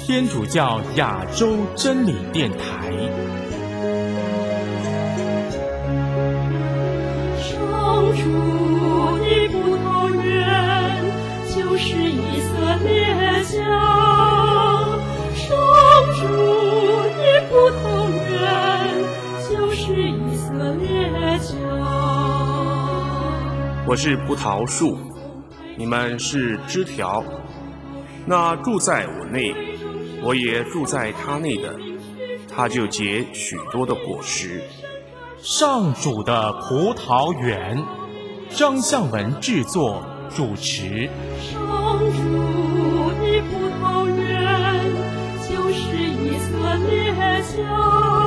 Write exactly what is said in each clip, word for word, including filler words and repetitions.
天主教亚洲真理电台。 上主的葡萄园就是以色列家，上主的葡萄园就是以色列家。 我是葡萄树，你们是枝条。那住在我内，我也住在他内的，他就结许多的果实。 上主的葡萄园，张向文制作主持。 上主的葡萄园就是以色列家，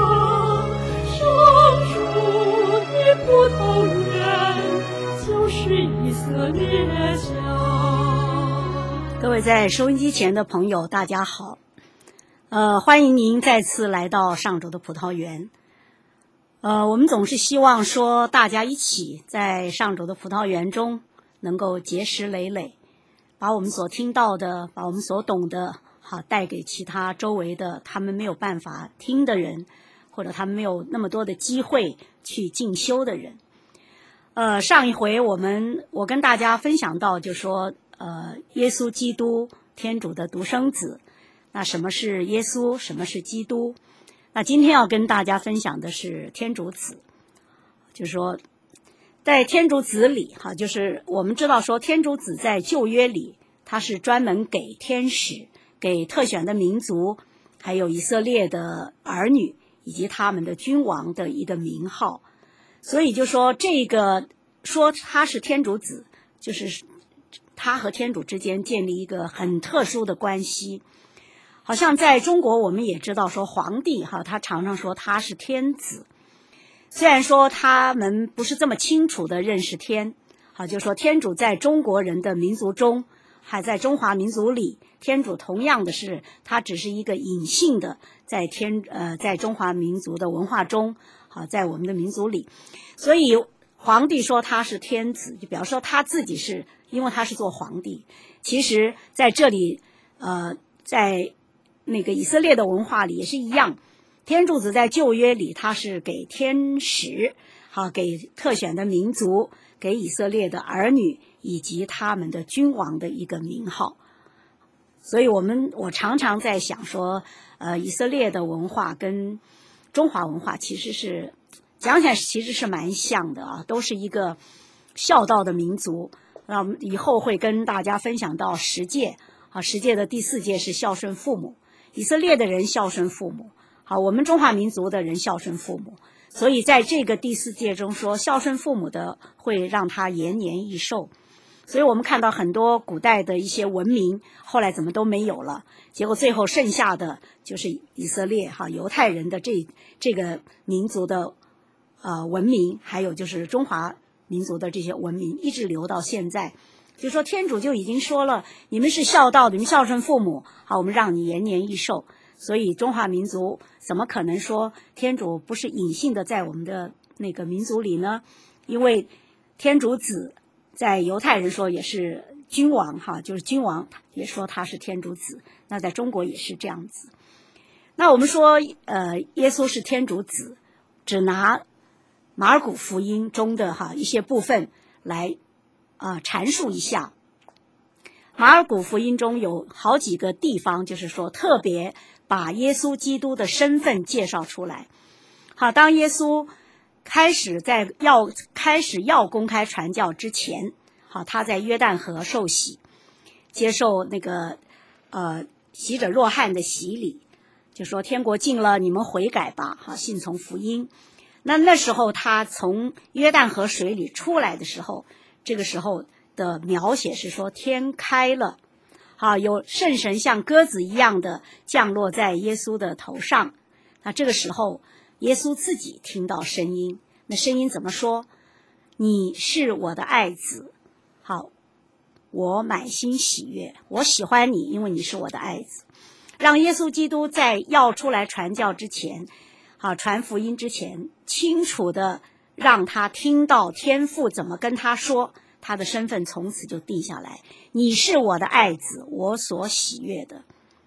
上主的葡萄园就是以色列家。 各位在收音机前的朋友，大家好，呃，欢迎您再次来到上主的葡萄园。呃，我们总是希望说，大家一起在上主的葡萄园中能够结实累累，把我们所听到的，把我们所懂的，好带给其他周围的他们没有办法听的人，或者他们没有那么多的机会去进修的人。呃，上一回我们我跟大家分享到，就说。呃，耶稣基督，天主的独生子。那什么是耶稣？什么是基督？那今天要跟大家分享的是天主子，就是说，在天主子里，哈，就是我们知道说，天主子在旧约里，他是专门给天使、给特选的民族，还有以色列的儿女以及他们的君王的一个名号。所以就说这个说他是天主子，就是他和天主之间建立一个很特殊的关系。好像在中国我们也知道说皇帝哈，他常常说他是天子，虽然说他们不是这么清楚的认识天，好，就说天主在中国人的民族中，还在中华民族里，天主同样的是他只是一个隐性的在天呃在中华民族的文化中，好，在我们的民族里，所以皇帝说他是天子，就表示说他自己是，因为他是做皇帝。其实在这里呃在那个以色列的文化里也是一样，天主子在旧约里他是给天使，好，给特选的民族，给以色列的儿女以及他们的君王的一个名号。所以我们我常常在想说呃以色列的文化跟中华文化其实是讲起来其实是蛮像的啊，都是一个孝道的民族。那我们以后会跟大家分享到十诫啊，十诫的第四诫是孝顺父母，以色列的人孝顺父母，好，我们中华民族的人孝顺父母。所以在这个第四诫中说，孝顺父母的会让他延年益寿。所以我们看到很多古代的一些文明后来怎么都没有了，结果最后剩下的就是以色列哈犹太人的这这个民族的呃文明，还有就是中华民族的这些文明一直留到现在。就说天主就已经说了，你们是孝道的，你们孝顺父母，好，我们让你延年益寿。所以中华民族怎么可能说天主不是隐性的在我们的那个民族里呢？因为天主子在犹太人说也是君王哈，就是君王也说他是天主子，那在中国也是这样子。那我们说呃耶稣是天主子，只拿马尔谷福音中的哈一些部分来啊、呃、阐述一下。马尔谷福音中有好几个地方，就是说特别把耶稣基督的身份介绍出来。好，当耶稣开始在要开始要公开传教之前，好，他在约旦河受洗，接受那个呃洗者若翰的洗礼，就说天国近了，你们悔改吧，好，信从福音。那那时候他从约旦河水里出来的时候，这个时候的描写是说天开了，好，有圣神像鸽子一样的降落在耶稣的头上。那这个时候耶稣自己听到声音，那声音怎么说？你是我的爱子，好，我满心喜悦，我喜欢你，因为你是我的爱子。让耶稣基督在要出来传教之前，好，传福音之前，清楚的让他听到天父怎么跟他说，他的身份从此就定下来，你是我的爱子，我所喜悦的。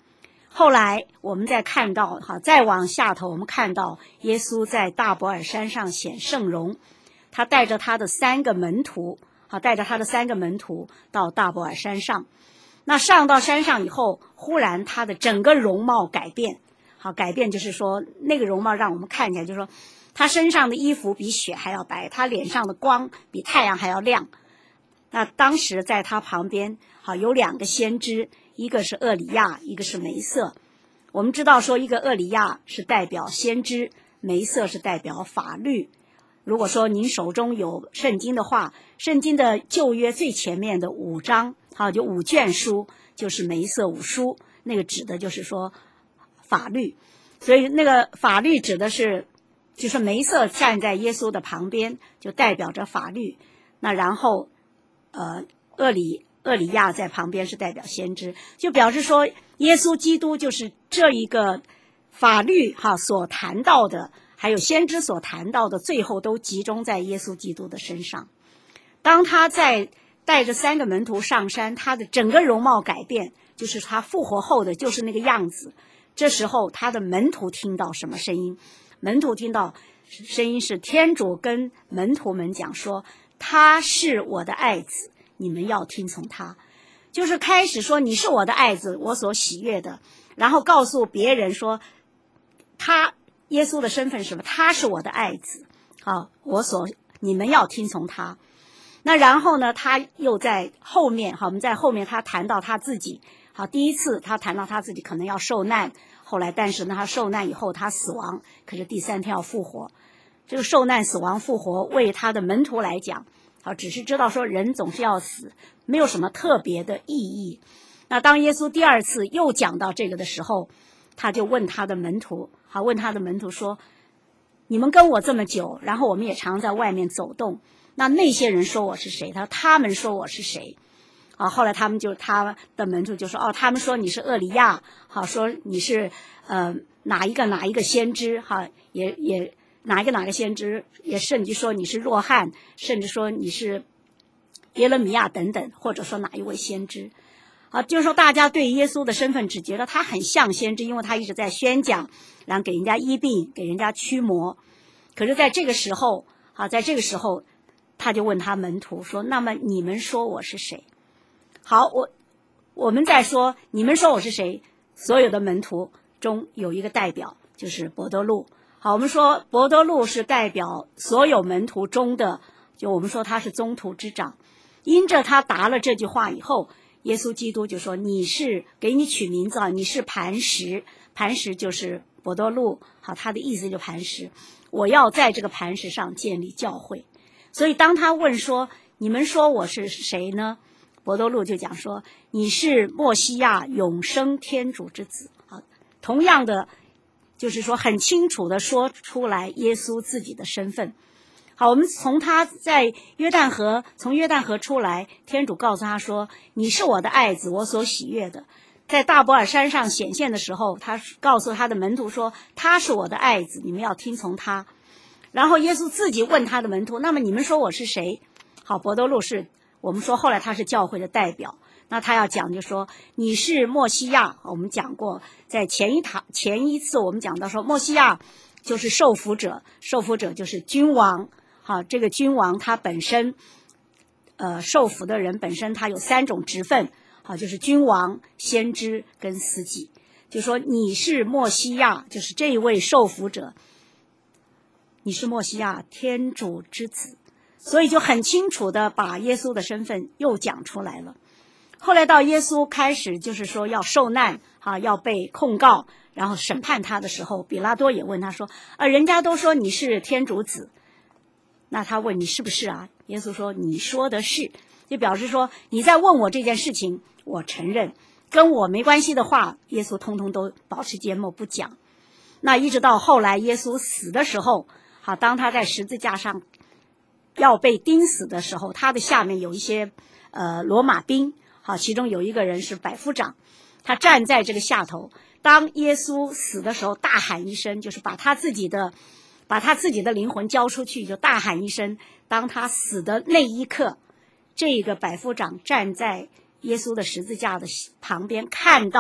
后来我们再看到，哈，再往下头，我们看到耶稣在大伯尔山上显圣容，他带着他的三个门徒，好，带着他的三个门徒到大伯尔山上。那上到山上以后，忽然他的整个容貌改变，好，改变就是说那个容貌让我们看起来，就是说他身上的衣服比雪还要白，他脸上的光比太阳还要亮。那当时在他旁边，好，有两个先知，一个是厄里亚，一个是梅瑟。我们知道说，一个厄里亚是代表先知，梅瑟是代表法律。如果说您手中有圣经的话，圣经的旧约最前面的五章，好，就五卷书，就是梅瑟五书，那个指的就是说法律。所以那个法律指的是，就是梅瑟站在耶稣的旁边，就代表着法律。那然后，呃，厄里厄里亚在旁边是代表先知，就表示说，耶稣基督就是这一个法律哈所谈到的，还有先知所谈到的，最后都集中在耶稣基督的身上。当他在带着三个门徒上山，他的整个容貌改变，就是他复活后的就是那个样子。这时候他的门徒听到什么声音？门徒听到声音是天主跟门徒们讲说，他是我的爱子，你们要听从他。就是开始说你是我的爱子，我所喜悦的，然后告诉别人说他耶稣的身份是什么？他是我的爱子，好，我所你们要听从他。那然后呢，他又在后面，好，我们在后面他谈到他自己，好，第一次他谈到他自己可能要受难，后来但是呢，他受难以后他死亡，可是第三天要复活。这个受难、死亡、复活，为他的门徒来讲，好，只是知道说人总是要死，没有什么特别的意义。那当耶稣第二次又讲到这个的时候，他就问他的门徒，好，问他的门徒说，你们跟我这么久，然后我们也常在外面走动，那那些人说我是谁？他说他们说我是谁？啊，后来他们就他的门徒就说，哦，他们说你是厄里亚，好，说你是呃哪一个哪一个先知，哈，也也哪一个哪个先知，也甚至说你是若翰，甚至说你是耶勒米亚等等，或者说哪一位先知。啊，就是说大家对耶稣的身份只觉得他很像先知，因为他一直在宣讲，然后给人家医病，给人家驱魔。可是在这个时候，啊，在这个时候，他就问他门徒说，那么你们说我是谁？好，我我们再说，你们说我是谁？所有的门徒中有一个代表，就是伯多禄。好，我们说伯多禄是代表所有门徒中的，就我们说他是宗徒之长。因着他答了这句话以后，耶稣基督就说，你是给你取名字啊，你是磐石，磐石就是伯多禄，好，他的意思就磐石，我要在这个磐石上建立教会。所以当他问说，你们说我是谁呢？伯多禄就讲说，你是默西亚永生天主之子。好，同样的就是说很清楚的说出来耶稣自己的身份。好，我们从他在约旦河，从约旦河出来，天主告诉他说，你是我的爱子，我所喜悦的。在大伯尔山上显现的时候，他告诉他的门徒说，他是我的爱子，你们要听从他。然后耶稣自己问他的门徒，那么你们说我是谁？好，伯多禄是我们说后来他是教会的代表，那他要讲就说，你是默西亚。我们讲过，在前一堂前一次我们讲到说，默西亚就是受福者，受福者就是君王。好，这个君王他本身，呃，受福的人本身他有三种职分，好，就是君王、先知跟司祭。就说你是默西亚，就是这一位受福者，你是默西亚，天主之子。所以就很清楚的把耶稣的身份又讲出来了。后来到耶稣开始就是说要受难，啊，要被控告，然后审判他的时候，比拉多也问他说，啊，人家都说你是天主子，那他问你是不是啊？耶稣说，你说的是，就表示说你在问我这件事情，我承认，跟我没关系的话，耶稣通通都保持缄默不讲。那一直到后来耶稣死的时候，好，当他在十字架上要被钉死的时候，他的下面有一些呃罗马兵，好，其中有一个人是百夫长，他站在这个下头。当耶稣死的时候，大喊一声，就是把他自己的把他自己的灵魂交出去，就大喊一声。当他死的那一刻，这个百夫长站在耶稣的十字架的旁边，看到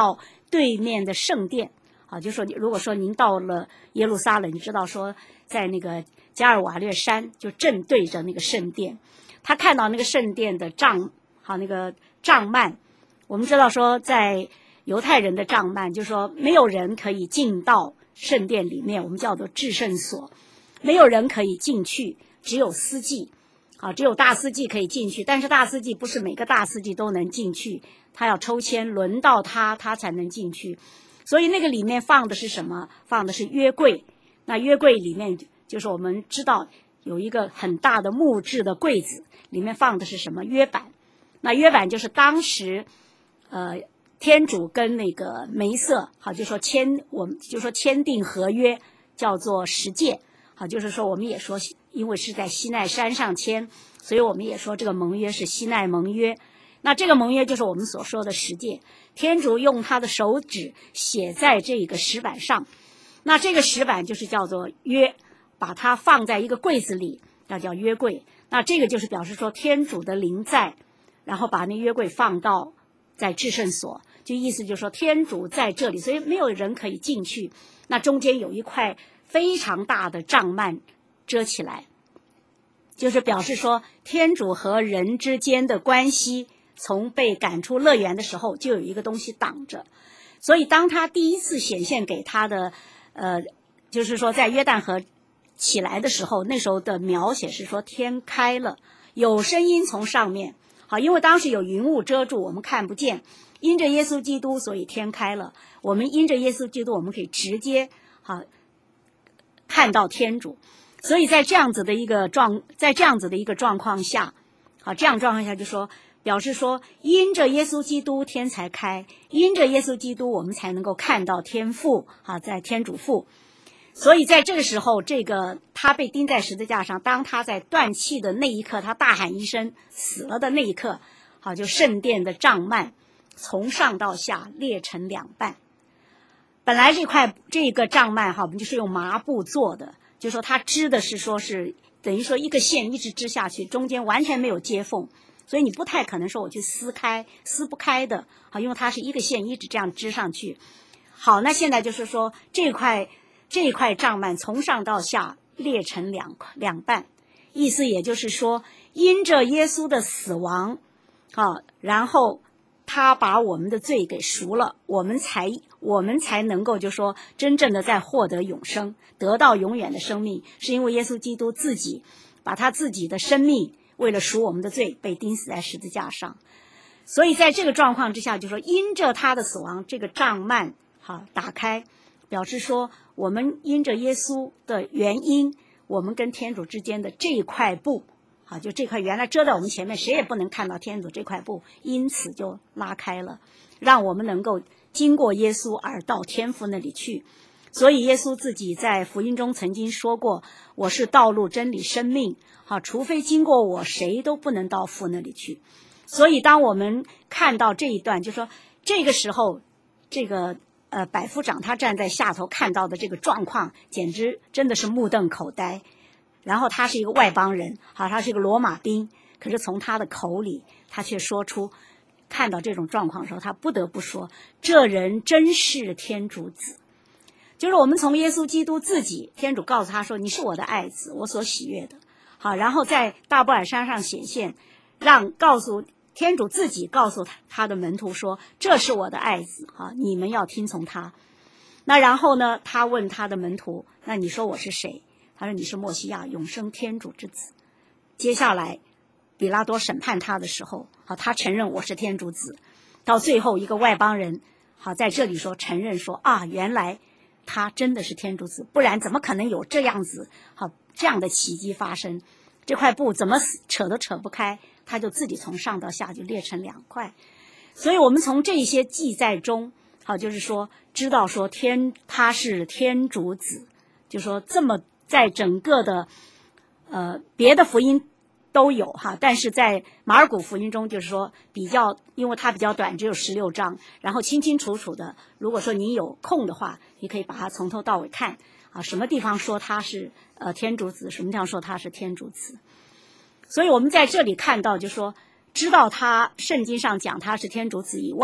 对面的圣殿。啊，就说如果说您到了耶路撒冷，你知道说在那个加尔瓦略山就正对着那个圣殿，他看到那个圣殿的帐，好那个帐幔，我们知道说在犹太人的帐幔，就是说没有人可以进到圣殿里面，我们叫做至圣所，没有人可以进去，只有司祭，啊，只有大司祭可以进去，但是大司祭不是每个大司祭都能进去，他要抽签，轮到他，他才能进去。所以那个里面放的是什么？放的是约柜。那约柜里面就是我们知道有一个很大的木质的柜子，里面放的是什么？约版。那约版就是当时呃天主跟那个梅瑟，好，就说签我们就说签订合约，叫做十诫。好，就是说我们也说，因为是在西奈山上签，所以我们也说这个盟约是西奈盟约。那这个盟约就是我们所说的十诫，天主用他的手指写在这个石板上，那这个石板就是叫做约，把它放在一个柜子里，那叫约柜。那这个就是表示说天主的临在，然后把那约柜放到在至圣所，就意思就是说天主在这里，所以没有人可以进去。那中间有一块非常大的帐幔遮起来，就是表示说天主和人之间的关系从被赶出乐园的时候就有一个东西挡着，所以当他第一次显现给他的呃，就是说在约旦河起来的时候，那时候的描写是说天开了，有声音从上面，好，因为当时有云雾遮住，我们看不见，因着耶稣基督所以天开了，我们因着耶稣基督我们可以直接好看到天主。所以在这样子的一个状在这样子的一个状况下，好，这样状况下就说表示说因着耶稣基督天才开，因着耶稣基督我们才能够看到天父啊，在天主父。所以在这个时候，这个他被钉在十字架上，当他在断气的那一刻，他大喊一声死了的那一刻，好，就圣殿的帐幔从上到下裂成两半。本来这块这个帐幔哈，我们就是用麻布做的，就说它织的是说是等于说一个线一直织下去，中间完全没有接缝，所以你不太可能说我去撕开，撕不开的，好，因为它是一个线一直这样织上去。好，那现在就是说这块这块帐幔从上到下裂成两两半，意思也就是说因着耶稣的死亡，好，然后他把我们的罪给赎了，我们才我们才能够就说真正的在获得永生，得到永远的生命，是因为耶稣基督自己把他自己的生命为了赎我们的罪被钉死在十字架上。所以在这个状况之下，就说因着他的死亡，这个帐幔好打开，表示说我们因着耶稣的原因，我们跟天主之间的这一块布，好，就这块原来遮在我们前面，谁也不能看到天主这块布，因此就拉开了，让我们能够经过耶稣而到天父那里去。所以耶稣自己在福音中曾经说过，我是道路真理生命，好，除非经过我，谁都不能到父那里去。所以当我们看到这一段，就说这个时候这个呃百夫长他站在下头看到的这个状况，简直真的是目瞪口呆。然后他是一个外邦人，好，他是一个罗马兵，可是从他的口里他却说出看到这种状况的时候，他不得不说这人真是天主子。就是我们从耶稣基督自己，天主告诉他说你是我的爱子，我所喜悦的，好，然后在大波尔山上显现，让告诉天主自己告诉他他的门徒说这是我的爱子，好，你们要听从他。那然后呢，他问他的门徒，那你说我是谁？他说你是默西亚，永生天主之子。接下来比拉多审判他的时候，好，他承认我是天主子。到最后一个外邦人，好，在这里说承认说啊，原来他真的是天主子，不然怎么可能有这样子好这样的奇迹发生？这块布怎么扯都扯不开，他就自己从上到下就裂成两块。所以我们从这些记载中，好，就是说知道说天他是天主子，就说这么在整个的呃别的福音都有哈，但是在马尔谷福音中就是说比较，因为它比较短，只有十六章，然后清清楚楚的，如果说你有空的话，你可以把它从头到尾看啊，什么地方说他是呃天主子，什么地方说他是天主子。所以我们在这里看到就是说知道他圣经上讲他是天主子以外，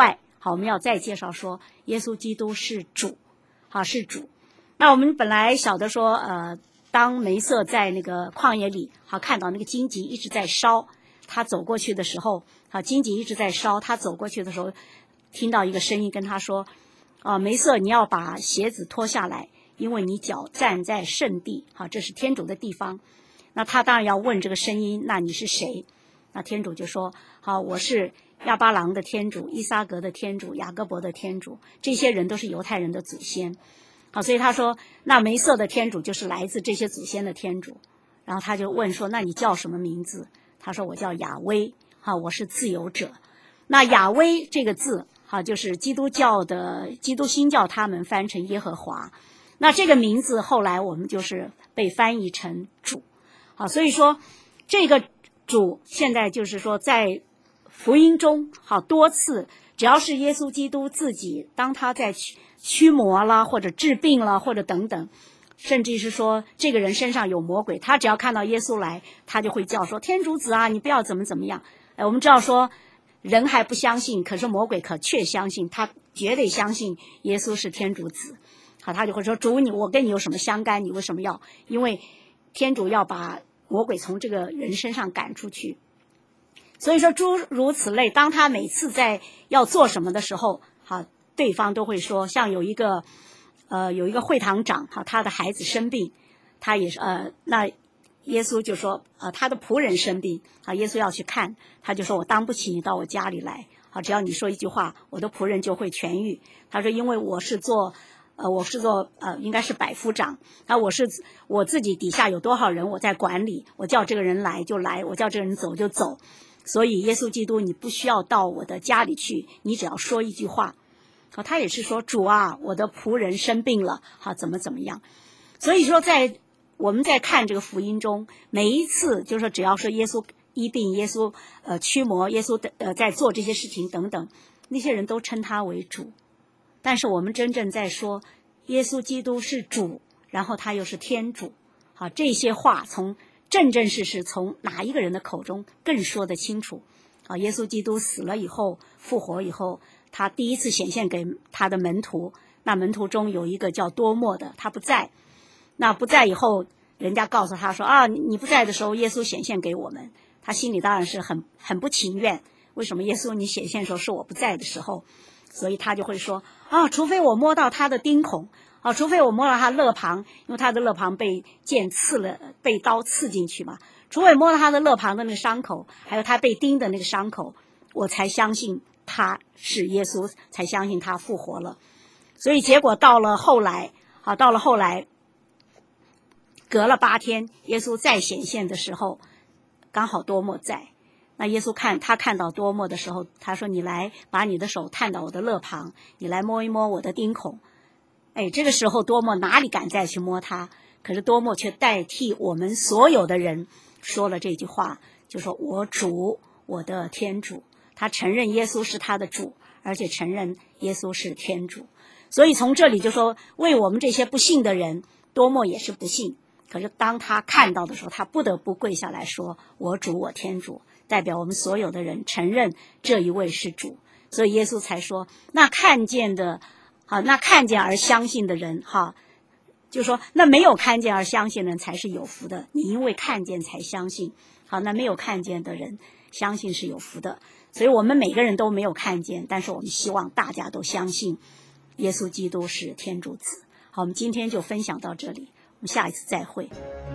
好，我们要再介绍说耶稣基督是主，好，是主。那我们本来晓得说，呃，当梅瑟在那个旷野里，好，看到那个荆棘一直在烧，他走过去的时候，好，荆棘一直在烧，他走过去的时候，听到一个声音跟他说，啊，梅瑟，你要把鞋子脱下来，因为你脚站在圣地，好，这是天主的地方。那他当然要问这个声音，那你是谁？那天主就说，好，我是亚巴郎的天主，伊撒格的天主，雅各伯的天主，这些人都是犹太人的祖先。好，所以他说，那梅瑟的天主就是来自这些祖先的天主。然后他就问说，那你叫什么名字？他说，我叫雅威，好，我是自由者。那雅威这个字，好，就是基督教的基督新教他们翻成耶和华。那这个名字后来我们就是被翻译成主。好，所以说这个主现在就是说在福音中，好，多次只要是耶稣基督自己，当他在驱魔了或者治病了或者等等，甚至是说这个人身上有魔鬼，他只要看到耶稣来，他就会叫说，天主子啊，你不要怎么怎么样。哎，我们知道说人还不相信，可是魔鬼可确相信，他绝对相信耶稣是天主子。好，他就会说，主你，我跟你有什么相干？你为什么要？因为天主要把魔鬼从这个人身上赶出去。所以说诸如此类，当他每次在要做什么的时候，好，对方都会说，像有一个呃有一个会堂长，好，他的孩子生病，他也是呃那耶稣就说，呃他的仆人生病，好，耶稣要去看，他就说，我当不起你到我家里来，好，只要你说一句话，我的仆人就会痊愈。他说，因为我是做呃，我是做呃，应该是百夫长，那我是我自己底下有多少人我在管理，我叫这个人来就来，我叫这个人走就走。所以耶稣基督，你不需要到我的家里去，你只要说一句话。好，他也是说，主啊，我的仆人生病了，好，怎么怎么样。所以说在我们在看这个福音中，每一次就是说只要说耶稣医病，耶稣呃驱魔，耶稣的呃在做这些事情等等，那些人都称他为主。但是我们真正在说耶稣基督是主，然后他又是天主，好，这些话从正正式式从哪一个人的口中更说得清楚。好，耶稣基督死了以后，复活以后，他第一次显现给他的门徒，那门徒中有一个叫多默的，他不在，那不在以后，人家告诉他说，啊，你不在的时候耶稣显现给我们，他心里当然是很很不情愿，为什么耶稣你显现的时候是我不在的时候？所以他就会说，啊，除非我摸到他的钉孔，啊，除非我摸到他肋旁，因为他的肋旁被剑刺了，被刀刺进去嘛，除非摸到他的肋旁的那个伤口，还有他被钉的那个伤口，我才相信他是耶稣，才相信他复活了。所以结果到了后来，啊，到了后来，隔了八天，耶稣再显现的时候，刚好多默在。那耶稣看他看到多默的时候，他说，你来把你的手探到我的肋旁，你来摸一摸我的钉孔。哎，这个时候多默哪里敢再去摸他，可是多默却代替我们所有的人说了这句话，就说，我主，我的天主。他承认耶稣是他的主，而且承认耶稣是天主。所以从这里就说，为我们这些不信的人，多默也是不信，可是当他看到的时候，他不得不跪下来说，我主，我天主，代表我们所有的人承认这一位是主。所以耶稣才说，那看见的好，那看见而相信的人，哈，就说那没有看见而相信的人才是有福的，你因为看见才相信。好，那没有看见的人相信是有福的。所以我们每个人都没有看见，但是我们希望大家都相信耶稣基督是天主子。好，我们今天就分享到这里，我们下一次再会。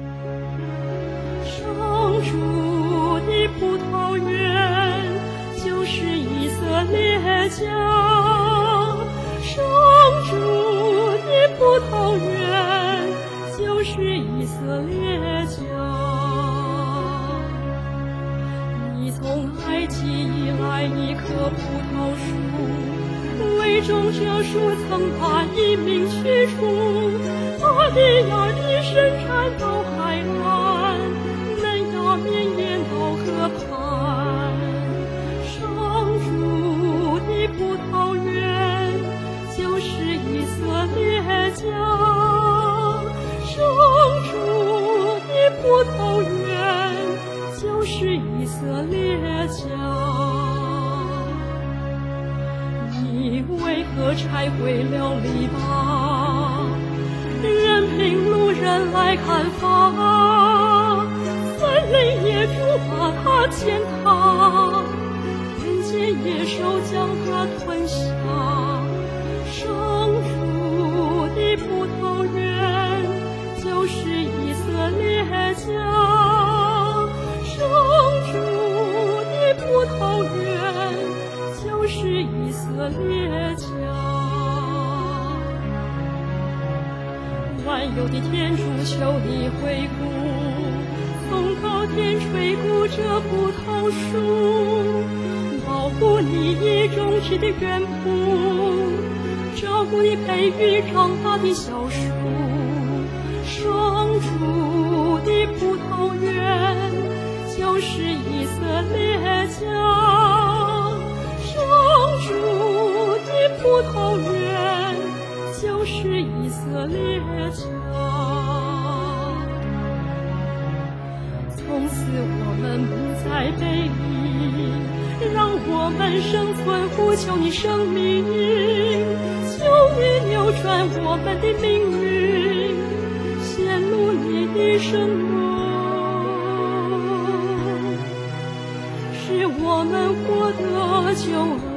上主的葡萄园就是以色列家，上主的葡萄园就是以色列家。你从埃及以来一棵葡萄树，为种这树曾把一名驱除，阿利亚的深山到海岸，嫩芽绵延到河畔。上主的葡萄园就是以色列家，上主的葡萄园就是以色列家。你可拆毁了篱笆，任凭路人来看法，森林野猪把它践踏，眼见野兽将它吞下。上主的葡萄园就是以色列家，上主的葡萄园就是以色列家。万有的天主，求你回顾，从高天垂顾这葡萄树，保护你已种植的园圃，照顾你培育长大的小树。上主的葡萄园就是以色列家，上主的葡萄园就是以色列家。从此我们不再背离，让我们生存呼求你生命，求你扭转我们的命运，显露你的圣容，使我们获得救恩。